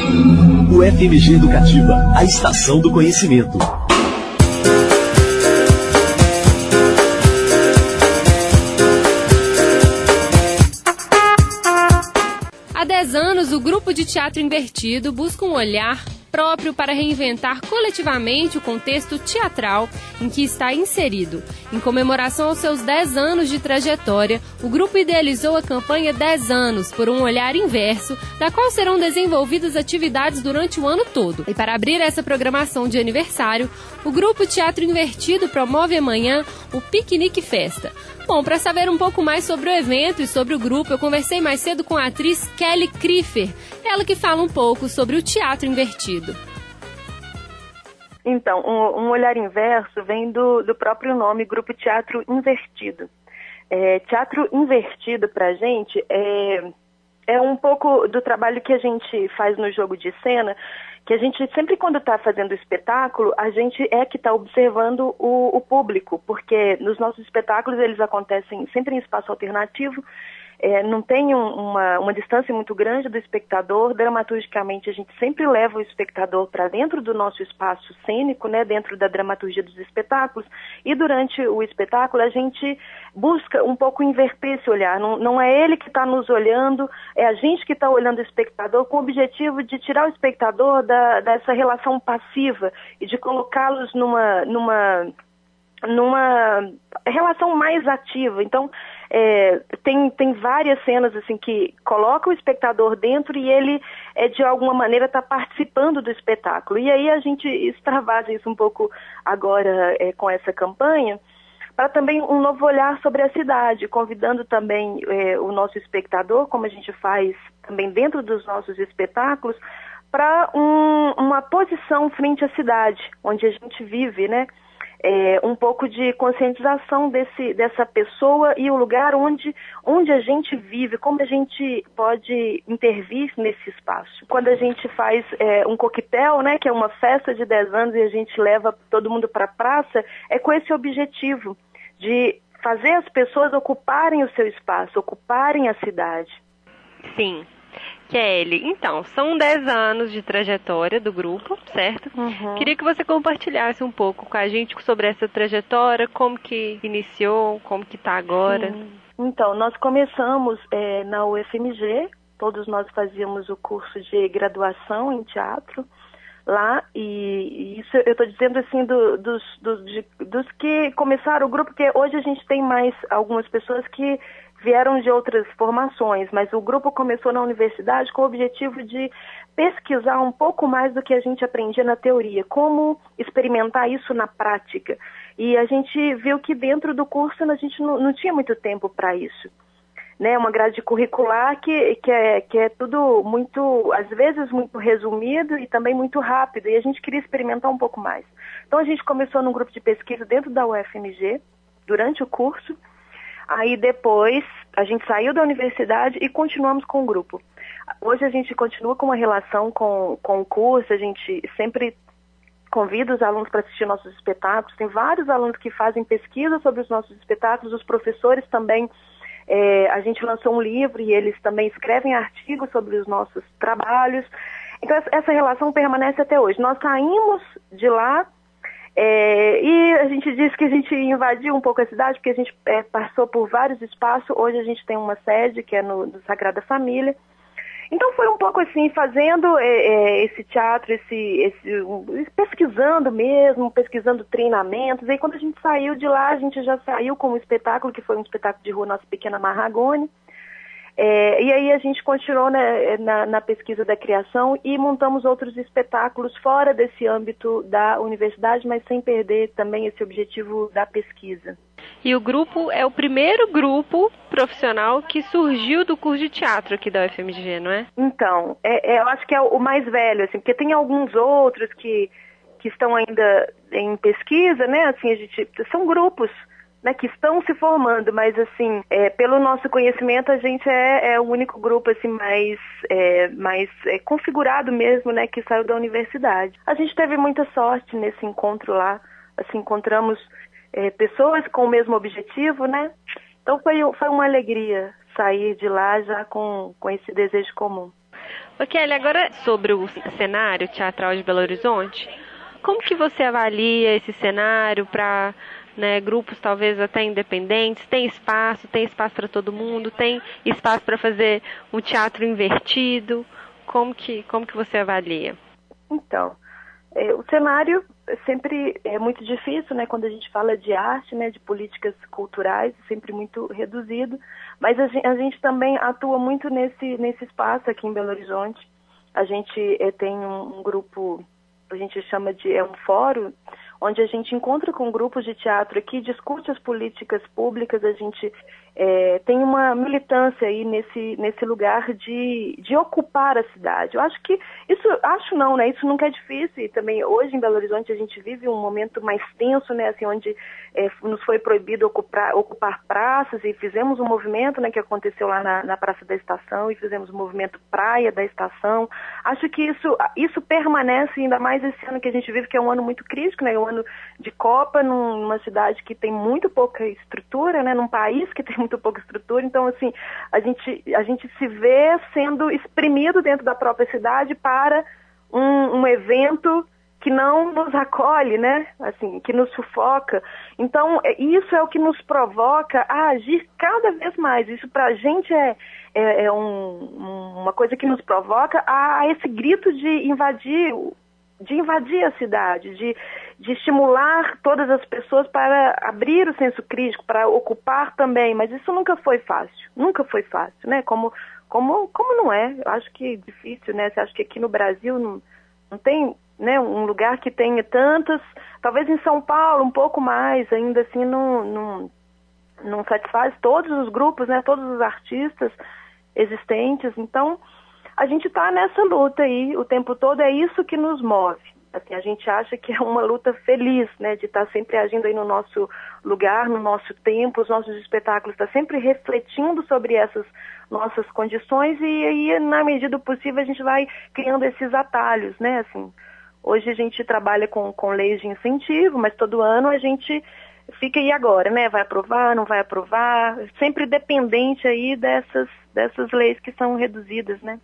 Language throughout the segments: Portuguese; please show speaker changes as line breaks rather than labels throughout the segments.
O FMG Educativa, a estação do conhecimento.
Há 10 anos, o Grupo de Teatro Invertido busca um olhar próprio para reinventar coletivamente o contexto teatral em que está inserido. Em comemoração aos seus 10 anos de trajetória, o grupo idealizou a campanha 10 anos por um olhar inverso, da qual serão desenvolvidas atividades durante o ano todo. E para abrir essa programação de aniversário, o Grupo Teatro Invertido promove amanhã o Piquenique Festa. Bom, para saber um pouco mais sobre o evento e sobre o grupo, eu conversei mais cedo com a atriz Kelly Kriefer, ela que fala um pouco sobre o teatro invertido.
Então, um olhar inverso vem do próprio nome, Grupo Teatro Invertido. Teatro invertido para a gente é um pouco do trabalho que a gente faz no jogo de cena, que a gente sempre quando está fazendo o espetáculo, a gente que está observando o público, porque nos nossos espetáculos eles acontecem sempre em espaço alternativo, não tem uma distância muito grande do espectador. Dramaturgicamente a gente sempre leva o espectador para dentro do nosso espaço cênico, né, dentro da dramaturgia dos espetáculos, e durante o espetáculo a gente busca um pouco inverter esse olhar, não é ele que está nos olhando, é a gente que está olhando o espectador, com o objetivo de tirar o espectador dessa relação passiva e de colocá-los numa relação mais ativa. Então, tem várias cenas assim que colocam o espectador dentro e ele, de alguma maneira, está participando do espetáculo. E aí a gente extravasa isso um pouco agora com essa campanha, para também um novo olhar sobre a cidade, convidando também o nosso espectador, como a gente faz também dentro dos nossos espetáculos, para uma posição frente à cidade, onde a gente vive, né? Um pouco de conscientização dessa pessoa e o lugar onde a gente vive, como a gente pode intervir nesse espaço. Quando a gente faz um coquetel, né, que é uma festa de 10 anos e a gente leva todo mundo para a praça, é com esse objetivo de fazer as pessoas ocuparem o seu espaço, ocuparem a cidade.
Sim. Kelly, então, são 10 anos de trajetória do grupo, certo?
Uhum.
Queria que você compartilhasse um pouco com a gente sobre essa trajetória, como que iniciou, como que está agora.
Sim. Então, nós começamos na UFMG, todos nós fazíamos o curso de graduação em teatro lá, e isso eu estou dizendo assim dos que começaram o grupo, porque hoje a gente tem mais algumas pessoas que vieram de outras formações, mas o grupo começou na universidade com o objetivo de pesquisar um pouco mais do que a gente aprendia na teoria, como experimentar isso na prática. E a gente viu que dentro do curso a gente não tinha muito tempo para isso, né? Uma grade curricular que é tudo muito, às vezes muito resumido e também muito rápido, e a gente queria experimentar um pouco mais. Então a gente começou num grupo de pesquisa dentro da UFMG, durante o curso. Aí depois a gente saiu da universidade e continuamos com o grupo. Hoje a gente continua com uma relação com o curso, a gente sempre convida os alunos para assistir nossos espetáculos. Tem vários alunos que fazem pesquisa sobre os nossos espetáculos, os professores também. A gente lançou um livro e eles também escrevem artigos sobre os nossos trabalhos. Então essa relação permanece até hoje. Nós saímos de lá e a gente disse que a gente invadiu um pouco a cidade, porque a gente passou por vários espaços. Hoje a gente tem uma sede que é no Sagrada Família. Então foi um pouco assim, fazendo esse teatro, pesquisando mesmo, pesquisando treinamentos. E aí, quando a gente saiu de lá, a gente já saiu com um espetáculo, que foi um espetáculo de rua Nossa Pequena Marragone. E aí a gente continuou na pesquisa da criação e montamos outros espetáculos fora desse âmbito da universidade, mas sem perder também esse objetivo da pesquisa.
E o grupo é o primeiro grupo profissional que surgiu do curso de teatro aqui da UFMG, não é?
Então, eu acho que é o mais velho, assim, porque tem alguns outros que estão ainda em pesquisa, né? Assim, são grupos, né, que estão se formando, mas assim, pelo nosso conhecimento, a gente é o único grupo assim mais configurado mesmo, né, que saiu da universidade. A gente teve muita sorte nesse encontro lá, assim, encontramos pessoas com o mesmo objetivo, né? Então foi uma alegria sair de lá já com esse desejo comum.
Kelly, agora sobre o cenário teatral de Belo Horizonte, como que você avalia esse cenário para, né, grupos talvez até independentes? Tem espaço para todo mundo? Tem espaço para fazer um teatro invertido? Como que você avalia?
Então, o cenário sempre é muito difícil, né, quando a gente fala de arte, né, de políticas culturais, sempre muito reduzido, mas a gente também atua muito nesse espaço aqui em Belo Horizonte. A gente tem um grupo, a gente chama de um fórum, onde a gente encontra com grupos de teatro aqui, discute as políticas públicas, a gente tem uma militância aí nesse lugar de ocupar a cidade. Eu acho que isso nunca é difícil, e também hoje em Belo Horizonte a gente vive um momento mais tenso, né, assim, onde nos foi proibido ocupar praças, e fizemos um movimento, né, que aconteceu lá na Praça da Estação, e fizemos um movimento Praia da Estação. Acho que isso permanece, ainda mais esse ano que a gente vive, que é um ano muito crítico, né, um ano de Copa, numa cidade que tem muito pouca estrutura, né, num país que tem muito pouca estrutura. Então, assim, a gente se vê sendo exprimido dentro da própria cidade para um evento que não nos acolhe, né, assim, que nos sufoca. Então, isso é o que nos provoca a agir cada vez mais. Isso pra gente é uma coisa que nos provoca a esse grito de invadir a cidade, de estimular todas as pessoas para abrir o senso crítico, para ocupar também, mas isso nunca foi fácil, né, como não é. Eu acho que é difícil, né, você acha que aqui no Brasil não tem, né, um lugar que tenha tantas, talvez em São Paulo um pouco mais, ainda assim não satisfaz todos os grupos, né, todos os artistas existentes. Então, a gente está nessa luta aí o tempo todo, é isso que nos move. Assim, a gente acha que é uma luta feliz, né, de estar sempre agindo aí no nosso lugar, no nosso tempo, os nossos espetáculos estão sempre refletindo sobre essas nossas condições, e aí, na medida do possível, a gente vai criando esses atalhos, né, assim. Hoje a gente trabalha com leis de incentivo, mas todo ano a gente fica aí agora, né, vai aprovar, não vai aprovar, sempre dependente aí dessas leis que são reduzidas, né.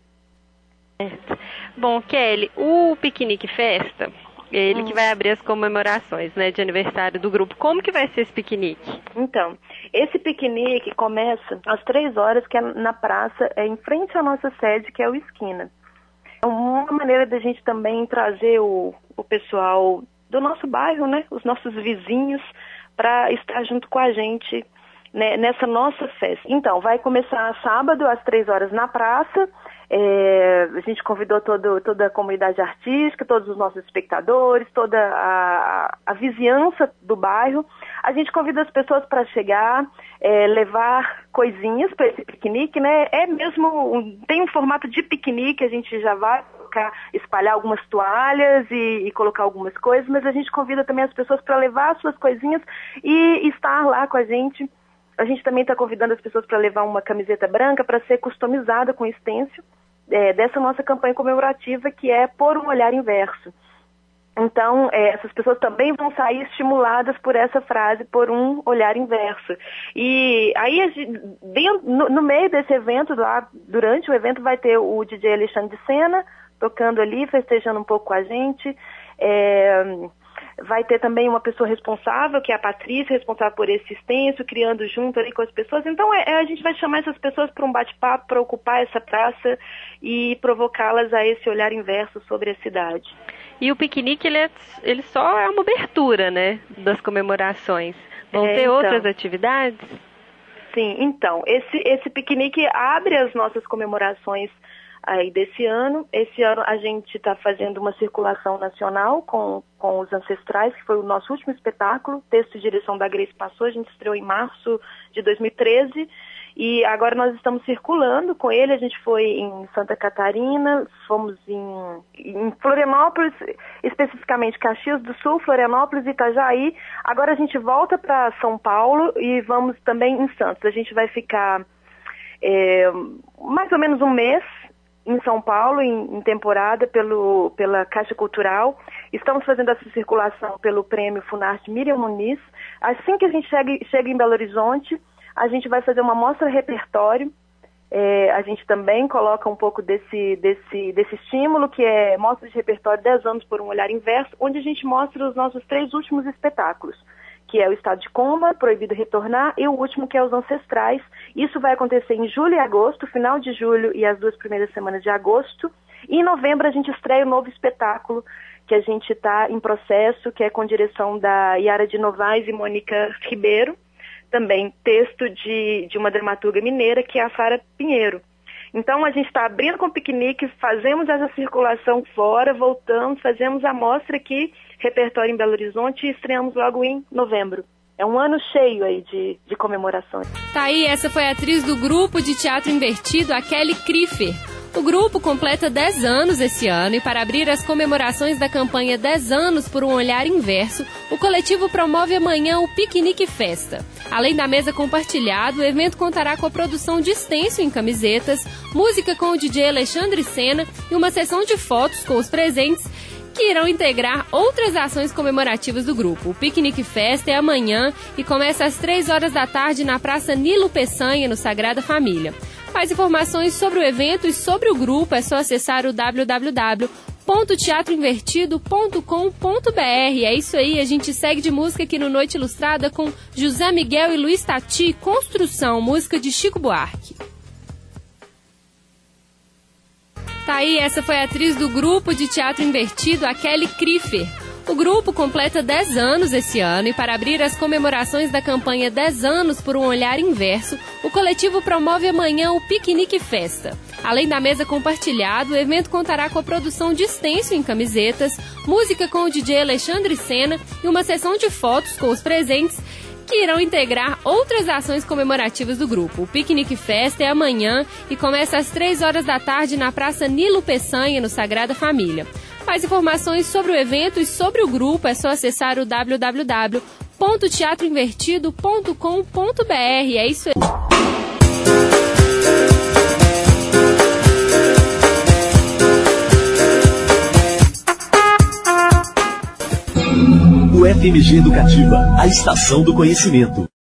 Bom, Kelly, o Piquenique Festa, ele que vai abrir as comemorações, né, de aniversário do grupo. Como que vai ser esse piquenique?
Então, esse piquenique começa às 3 horas, que é na praça, em frente à nossa sede, que é o Esquina. É uma maneira da gente também trazer o pessoal do nosso bairro, né, os nossos vizinhos, para estar junto com a gente, né, nessa nossa festa. Então, vai começar sábado às 3 horas na praça. A gente convidou toda a comunidade artística, todos os nossos espectadores, toda a vizinhança do bairro. A gente convida as pessoas para chegar, levar coisinhas para esse piquenique, né? Tem um formato de piquenique, a gente já vai espalhar algumas toalhas e colocar algumas coisas, mas a gente convida também as pessoas para levar as suas coisinhas e estar lá com a gente. A gente também está convidando as pessoas para levar uma camiseta branca para ser customizada com stencil dessa nossa campanha comemorativa, que é Por um Olhar Inverso. Então, essas pessoas também vão sair estimuladas por essa frase, por um olhar inverso. E aí, no meio desse evento, lá durante o evento, vai ter o DJ Alexandre de Sena tocando ali, festejando um pouco com a gente. Vai ter também uma pessoa responsável, que é a Patrícia, responsável por esse stencil, criando junto ali com as pessoas. Então, a gente vai chamar essas pessoas para um bate-papo, para ocupar essa praça e provocá-las a esse olhar inverso sobre a cidade.
E o piquenique, ele só é uma abertura, né, das comemorações. Vão ter outras atividades?
Sim, então, esse piquenique abre as nossas comemorações aí desse ano. Esse ano a gente está fazendo uma circulação nacional com os Ancestrais, que foi o nosso último espetáculo, texto e direção da Grace Passou. A gente estreou em março de 2013 e agora nós estamos circulando com ele. A gente foi em Santa Catarina, fomos em Florianópolis, especificamente Caxias do Sul, Florianópolis e Itajaí. Agora a gente volta para São Paulo e vamos também em Santos. A gente vai ficar mais ou menos um mês em São Paulo, em temporada, pela Caixa Cultural. Estamos fazendo essa circulação pelo Prêmio Funarte Miriam Muniz. Assim que a gente chega em Belo Horizonte, a gente vai fazer uma mostra repertório A gente também coloca um pouco desse estímulo, que é Mostra de Repertório 10 anos por um olhar inverso, onde a gente mostra os nossos 3 últimos espetáculos, que é o Estado de Coma, Proibido Retornar, e o último, que é Os Ancestrais. Isso vai acontecer em julho e agosto, final de julho e as 2 primeiras semanas de agosto. E em novembro a gente estreia um novo espetáculo que a gente está em processo, que é com direção da Yara de Novaes e Mônica Ribeiro, também texto de uma dramaturga mineira, que é a Fara Pinheiro. Então a gente está abrindo com piquenique, fazemos essa circulação fora, voltamos, fazemos a mostra aqui, repertório em Belo Horizonte, e estreamos logo em novembro. É um ano cheio aí de comemorações.
Tá aí, essa foi a atriz do grupo de teatro invertido, a Kelly Kriefer. O grupo completa 10 anos esse ano e, para abrir as comemorações da campanha 10 anos por um olhar inverso, o coletivo promove amanhã o Piquenique Festa. Além da mesa compartilhada, o evento contará com a produção de stencil em camisetas, música com o DJ Alexandre Sena e uma sessão de fotos com os presentes que irão integrar outras ações comemorativas do grupo. O Piquenique Festa é amanhã e começa às 3 horas da tarde na Praça Nilo Peçanha, no Sagrada Família. Mais informações sobre o evento e sobre o grupo é só acessar o www.teatroinvertido.com.br. É isso aí, a gente segue de música aqui no Noite Ilustrada com José Miguel e Luiz Tati, Construção, música de Chico Buarque. Tá aí, essa foi a atriz do grupo de teatro invertido, a Kelly Kriefer. O grupo completa 10 anos esse ano e, para abrir as comemorações da campanha 10 anos por um olhar inverso, o coletivo promove amanhã o Piquenique Festa. Além da mesa compartilhada, o evento contará com a produção de stencil em camisetas, música com o DJ Alexandre Sena e uma sessão de fotos com os presentes que irão integrar outras ações comemorativas do grupo. O Piquenique Festa é amanhã e começa às 3 horas da tarde na Praça Nilo Peçanha, no Sagrada Família. Mais informações sobre o evento e sobre o grupo é só acessar o www.teatroinvertido.com.br. É isso aí.
O FMG Educativa, a estação do conhecimento.